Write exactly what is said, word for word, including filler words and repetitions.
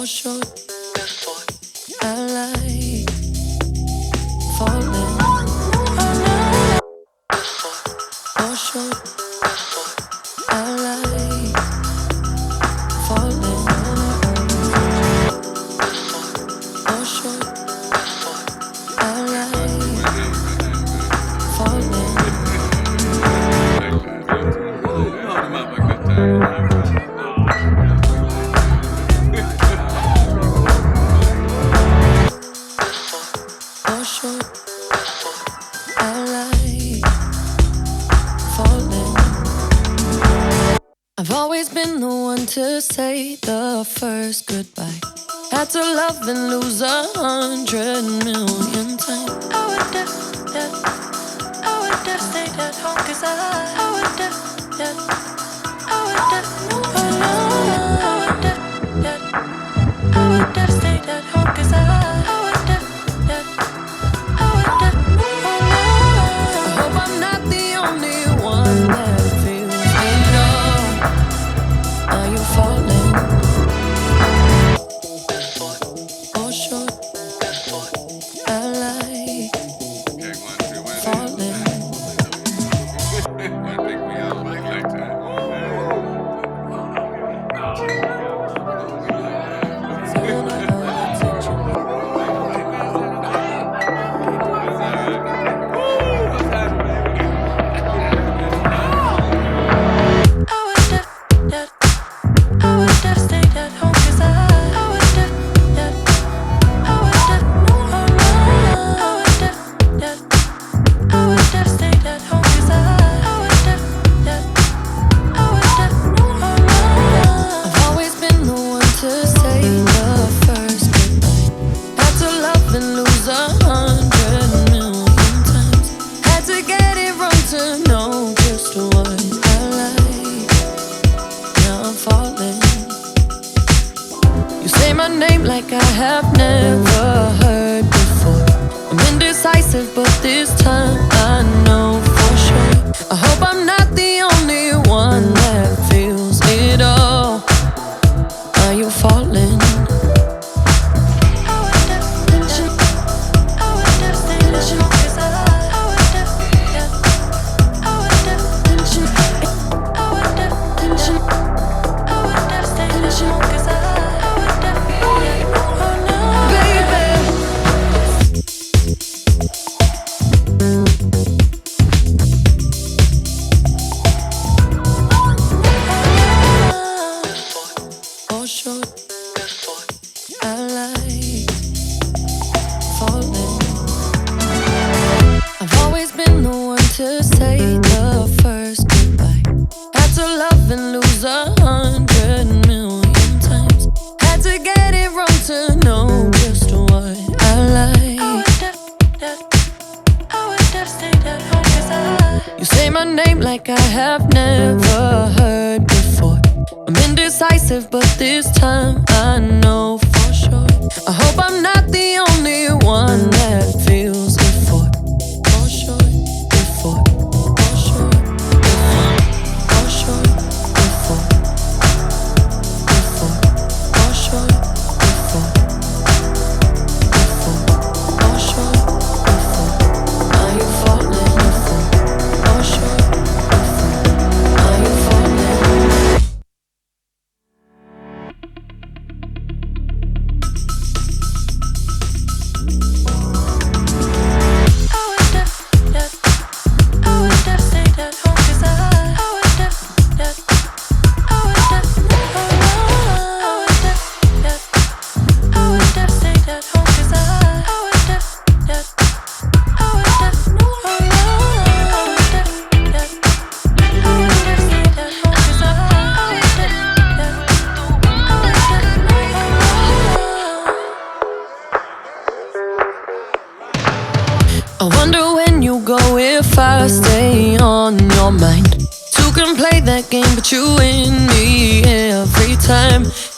For sure, I like falling. For sure, I like falling. For sure, I like falling. For sure, I like falling. I've always been the one to say the first goodbye. Had to love and lose a hundred million times. I would def, def, I would def stay at home, cause I, I would def, def, I would def, oh no, I would def, def, I would def stay at home, cause I, I would def, def, I would def, oh no. I hope I'm not the only one that feels it all. Are you falling? For sure, I like falling. I think we all like like that. Like I have never heard before. I'm indecisive, but this time I know for sure. I hope I'm not the only one that feels it all. Are you falling? For sure, I like falling. I've always been the one to say the first goodbye. Had to love and lose a hundred million times. Had to get it wrong to know just what I like. I would def, def, I would def stay at home, cause I. You say my name like I have never heard before. I'm indecisive, but this time I know for sure. I hope I'm not the only one that feels it for. For sure, before. For sure, before. For sure, before. Before. For sure, before. Before. For sure, before. Are you falling? Before. For sure, before. Are you falling? I wonder when you go if I stay on your mind. Two can play that game, but you win me every time.